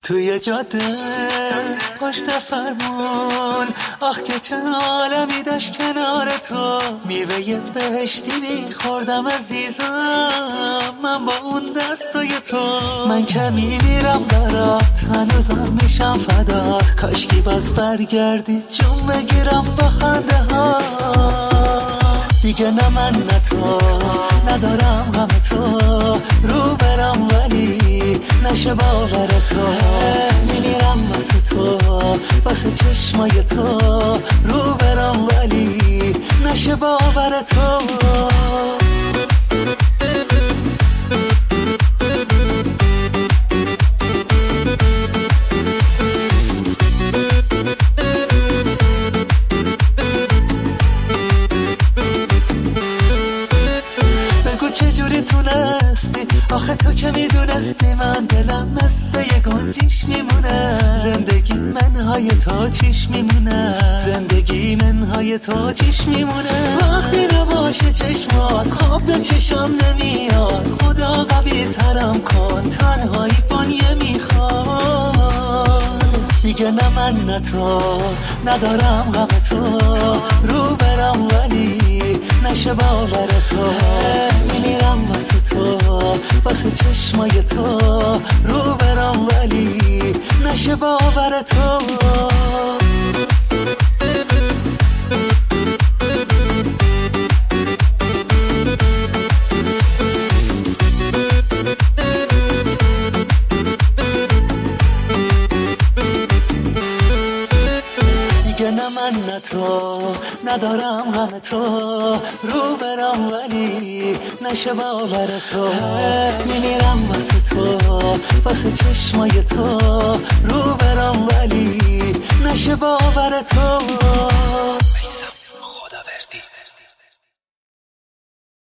توی جاده پشت فرمون، آخ که چه عالمی داشت کنار تو. میوه بهشتی میخوردم عزیزم، من با اون دستای تو. من که میمیرم برات، هنوزم میشم فدات. کاشکی باز برگردی جون بگیرم با خنده ها. دیگه نه من نه تو، ندارم همه تو. رو برم ولی نشه باور تو. میمیرم واسه تو، واسه چشمای تو. رو برم ولی نشه باور تو. چجوری تونستی آخه تو که میدونستی من دلم مثل یه گنجیش میمونه. زندگی منهای تو چیش میمونه، زندگی منهای تو چیش میمونه. وقتی نباشه چشمات خواب به چشم نمیاد. خدا قوی ترم کن، تنهایی بانیه میخواد. دیگه نه من نه تو، ندارم غم تو. رو برم ولی نشه باور تو. میمیرم واسه تو، واسه چشمای تو. رو برم ولی نشه باور تو. دیگه نه من نه تو، ندارم غم تو. رو برم ولی نشه باور تو. میمیرم واسه تو، واسه چشمای تو. رو برم ولی نشه باور تو.